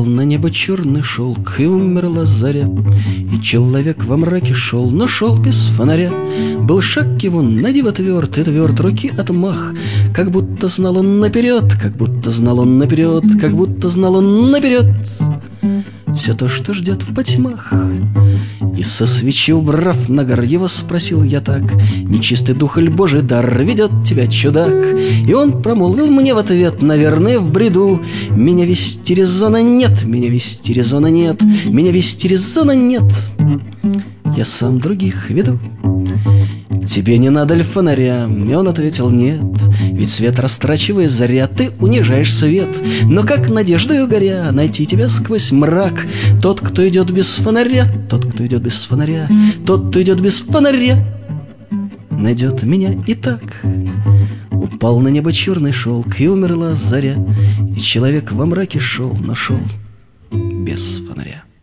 на небо черный шелк, и умерла заря. И человек во мраке шел, но шел без фонаря. Был шаг его на диво тверд, и тверд руки отмах, как будто знал он наперед, как будто знал он наперед, как будто знал он наперед все то, что ждет в потьмах. И со свечи убрав нагар, его спросил я так: нечистый дух или божий дар ведет тебя, чудак? И он промолвил мне в ответ, наверное, в бреду: меня вести резона нет, меня вести резона нет, меня вести резона нет, я сам других веду. Тебе не надо ли фонаря? И он ответил: нет, ведь свет растрачивая заря, ты унижаешь свет. Но как надеждою горя найти тебя сквозь мрак? Тот, кто идет без фонаря, тот, кто идет без фонаря, тот, кто идет без фонаря, найдет меня и так. Упал на небо черный шелк, и умерла заря, и человек во мраке шел, но шел без фонаря.